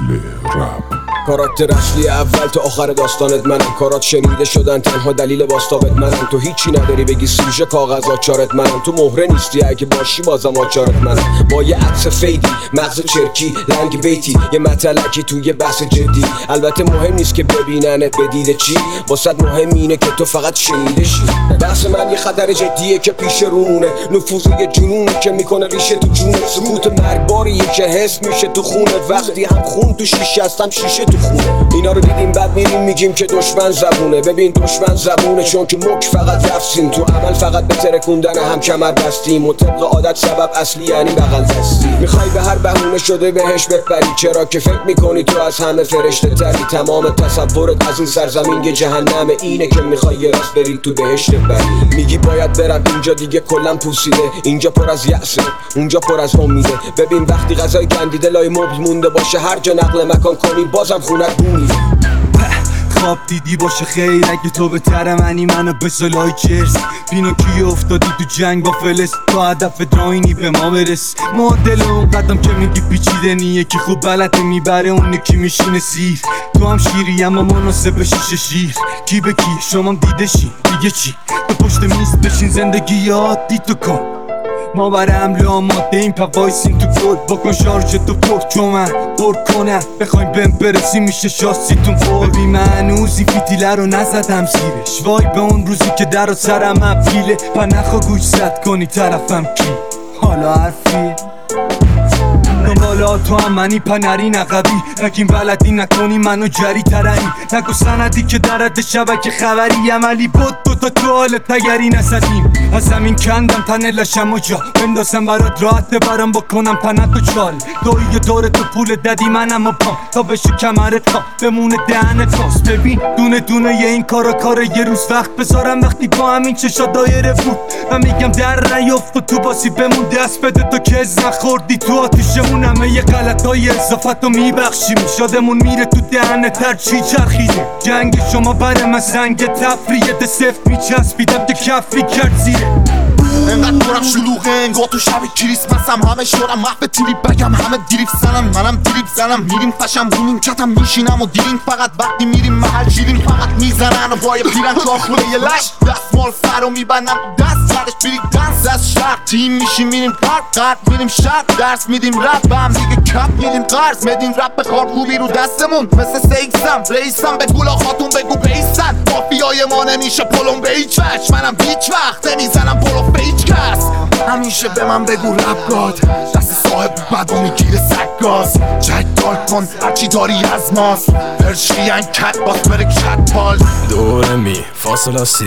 محفل رپ. کاراکتر اصلی اول تا آخر داستانت منم، کارات شنیده شدن تنها دلیل باستابت منم. تو هیچی نداری بگی سوژه کاغذ آچارت منم، تو مهره نیستی اگه باشی بازم آچارت منم. با یه عکس فیدی مغز چرکی رنگ بیتی یه متلکی توی بحث جدی. البته مهم نیست که ببیننت بدیده چی، واسط مهم اینه که تو فقط شنیده شی. بحث من یه خطر جدیه که پیش رونه، نفوذ یه جنونی که میکنه ریشه تو جونه. سکوت مرگباریه که حس میشه تو خونه، وقتی هم خون تو شیشه هستم شیشه تو خونه. اینا رو دیدیم بعد میریم میگیم که دشمن زبونه. ببین دشمن زبونه چون که مک فقط رفسیم، تو عمل فقط به ترکوندن هم کمر بستیم و طبق عادت سبب اصلی یعنی بغل دستی. میخوای به هر بهونه شده بهش بپری، چرا که فکر میکنی تو از همه فرشته تری. تمام تصورت از این سرزمین یه جهنمه، اینه که میخوای یه راست بری تو بهشت بری. میگی باید برم اینجا دیگه کلا پوسیده، اینجا پر از یأسه اونجا پر از امیده. ببین وقتی غذای گندیده لای مبل مونده باشه، هر جا نقل مکان کنی بازم خونت بومیده. خواب دیدی باشه خیر اگه تو بهتر منی، منو به سلای چرس پینوکی افتادی تو جنگ با فلس، تو هدف دراینی به ما برس. معادل اون قدم که میگی پیچیده نیه، که خوب بلده میبره اون یکی میشینه سیر. تو هم شیری اما مناسب شیشه شیر، کی به کی شما دیده شی دیگه چی. تو پشت میز بشین زندگی عادی تو کن، ما برای حمله آماده این پوایسین تو گل. بکن شارژ تو پر چون من پر کنم، بخوایم بهم برسی میشه شاستیتون پر. ببین من هنوز این فیتیله رو نزدم زیرش، وای به اون روزی که در و سرم افیله. پا نخوا گوش زد کنی طرفم کی حالا حرفی دنبالا تو هم منی پنری نقبی، نگیم بلدی نکنی منو جری ترنی. نگو سندی که درد شبکه خبری عملی بود، دوتا تو حال تگری نسدیم. از زمین کندم تنه لشم و جا بندازم برات راحت برم بکنم پنت و چال. دوی دور تو پول دادی منم و پام تا بشه کمرت خواه بمونه دهنت خواست. ببین دونه دونه یه این کار یه روز وقت بذارم، وقتی با همین چشا دایره بود و میگم در نیفت و تو باسی بمون دست بده تو که از نخوردی تو آتیشمون. همه یه غلطای اضافت رو میبخشیم، شادمون میره تو دهنت هر چی چرخیده. جنگ شما بره من زنگ تفریه، ده سفت میچسبیدم که کفی کرد زیره. انقدر پرم شلوغه انگار تو شب کریسمسم، همه شورم محو تیریپ بگم همه دیریپ زنم، منم دیریپ زنم. میریم فشم بونیم چتم میشینم و دیریم، فقط وقتی میریم محل شیریم فقط میزنن و بای پیرن چار خوره یه لش. دستمال سر رو میبندم دست سرش بریک دنس از شهر. تیم میشیم میریم پرک قرد میریم شهر، درس میدیم رپ به هم دیگه کپ میدیم قرض. میدیم رپ به کار خوبی رو دستمون مثل سیکسم رئیسم، به گولا خاتون بگو بیسن. مافیای ما نمیشه پلم به هیچ وجه، منم هیچ وقت نمیزنم پلو به هیچ کس. همیشه به من بگو رپ گاد، دست صاحب بد و میگیره سگاز. جک دار کن هرچی داری از ماست، پرشیان کت باز بره کت پال. دوره می فاصله سی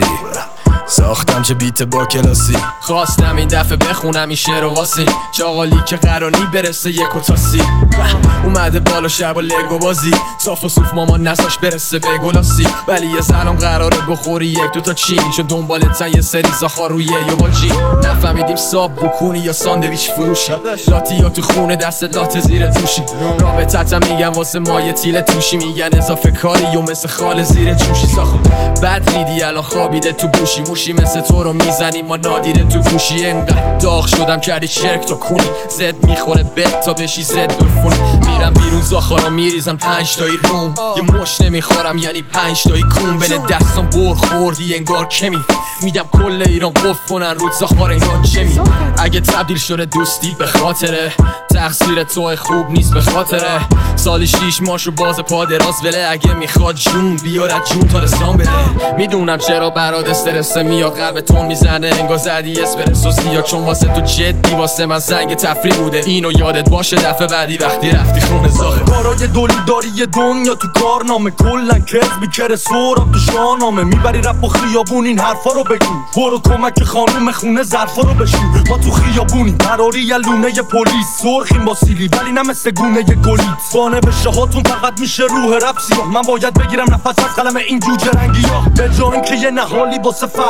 ساختم چه بیت با کلاسی، خواستم این دفعه بخونم این شعر و واسی. چاقالی که قراری برسه یک و تا سی، اومده بالا شب و لگو بازی. صاف و صوف مامان نساش برسه به گلاسی، ولی یه زنم قراره بخوری یک دو تا چین، چون دنبالتن یه سری زاخار روی یه باجی. نفهمیدیم ساب بکونی یا ساندویچ فروشی، لاتی یا تو خونه دست لات زیر دوشی. رابطتم میگن واسه مایه تیل توشی، میگن اضافه کاری و مثل خال زیر جوشی. ساخو بد ریدی الان خوابیده تو گوشی، موشی مثل تو رو میزنیم ما نادیده تو گوشی. انقدر داغ شدم کردی شرک تو کونی، زد میخوره بد تا بشی زد دفونی. میرم بیرون زاخارا میریزم 5 تایی روم، یه مش نمیخورم یعنی 5 تایی کون. بله دستم بر خوردی انگار کمی، میدم کل ایران قف کنن رود زاخار ایران چمی. اگه تبدیل شده دوستی به خاطره، تقصیر تو خوب نیست به خاطره. سالی 6 ماشو باز پا دراز وله، اگه میخواد جون بیارد جون تا رسان بده. میدونم چرا برات استرس میاد، قلب تو میزنه انگار زدی اسپرسو زیاد، چون واسه تو جدی واسه من زنگ تفریح بوده. اینو یادت باشه دفعه بعدی وقتی رفتی خونه زاخه. کارای دولی داری یه دنیا تو کارنامه، کلن کذب میکره سورم تو شاهنامه. میبری رپ و خیابون این حرفا رو بگو، برو کمک خانوم خونه ظرفا رو بشور. ما تو خیابونی قراری یه لونه پلیس، سرخیم با سیلی ولی نه مثل گونه گلیت. با نوشته هاتون فقط میشه روح رپ سیاه، من باید بگیرم نفس از قلم این جوجه رنگی ها. به جا اینکه یه نهالی واسه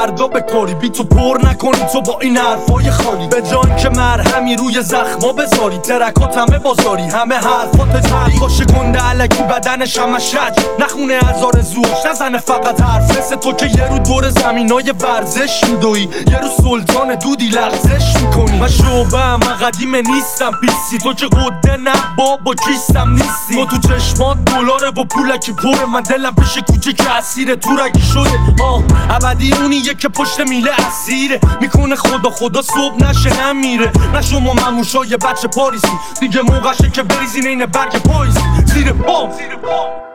فردا بکاری بی تو پر نکنی تو با این حرفای خالی به جای که مرهمی روی زخما بذاری ترکات همه بازاری همه حرفات تری باشه کنده علکی بدنش همه شج نخونه از آرزوش نزنه فقط حرف مثل تو که یه رو دور زمینای ورزش میدوی یه رو سلطان دودی لغزش میکنی من شعبه من قدیمه نیستم پیسی تو که قده نه با کیستم نیستی ما تو چشمات دلاره با پولکی پره من دلم پیش کوچه که اسیره تو رگی شده ابدی اونیه که پشت میله اسیره میکنه خدا صبح نشه نمیره نه شما مموشای بچه پاریسی دیگه موقعشه که بریزین این برگ پاییز زیر پام